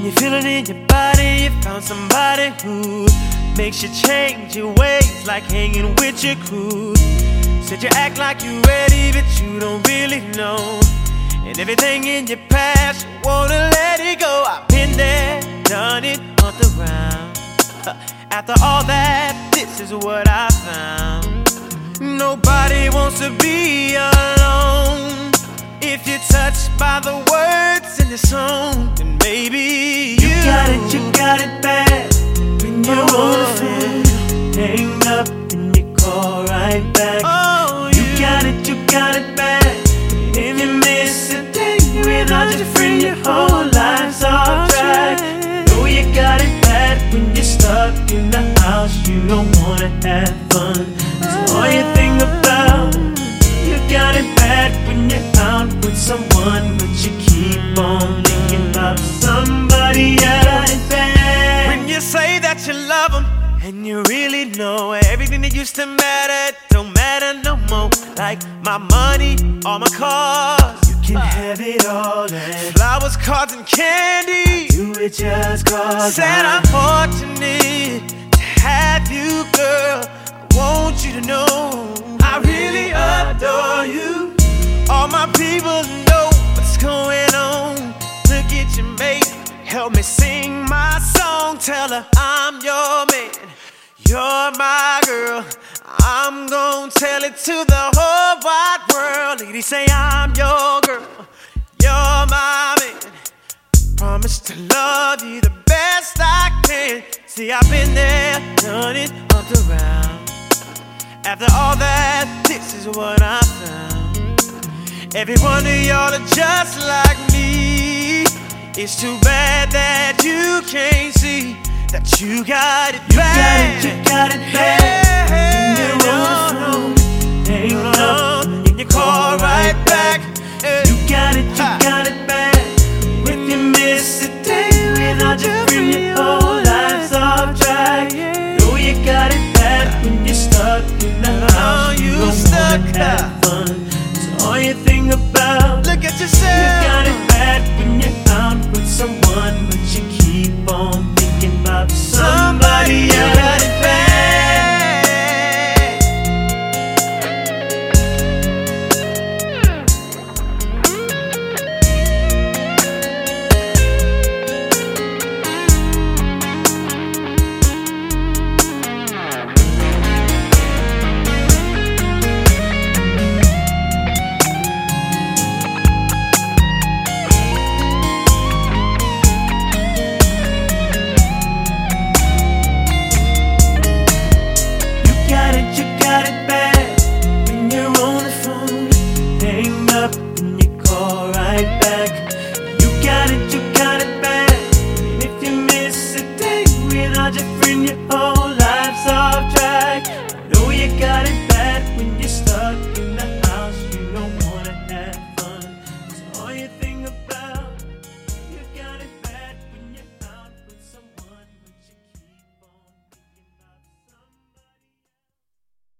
you feel it in your body, you found somebody who makes you change your ways, like hanging with your crew. Said you act like you ready, but you don't really know. And everything in your past, you wanna let it go. I've been there, done it, on the round. After all that, this is what I found. Nobody wants to be alone. If you're touched by the words in the song, then maybe you got it bad. When you're on the phone, hang up and you call right back. Oh, you got it bad. If you miss a day without your friend, your whole life's off track. Know you got it bad when you're stuck in the house, you don't wanna have fun. That's all you think about. You got it bad when you're out with someone, but you keep on thinking about somebody else. When you say that you love them, and you really know everything that used to matter don't matter no more. Like my money, all my cars, you can have it all. And flowers, cards, and candy, do it just cause. Said I'm fortunate to have you, girl. I want you to know I really adore you. All my people know what's going on. Look at your mate, help me sing my song. Tell her I'm your man, you're my girl. I'm gonna tell it to the whole wide world. Ladies say I'm your girl, you're my man. Promise to love you the best I can. See, I've been there, done it, up around. After all that, this is what I found. Every one of y'all are just like me. It's too bad that you can't see that you got it bad. You got it bad. When you're on the phone, hang up and you call right back. You got it bad. When you miss a day without your friend, your whole life's off track. Know you got it bad when you're stuck in the house. You don't wanna have fun. That's all you think about. Look at yourself. You got it bad when you're out with someone, but you keep on thinking about somebody else. Got it bad. You got it bad when you're on the phone, hang up and you call right back. You got it bad. And if you miss a day without your friend, your whole life's off track. Know you got it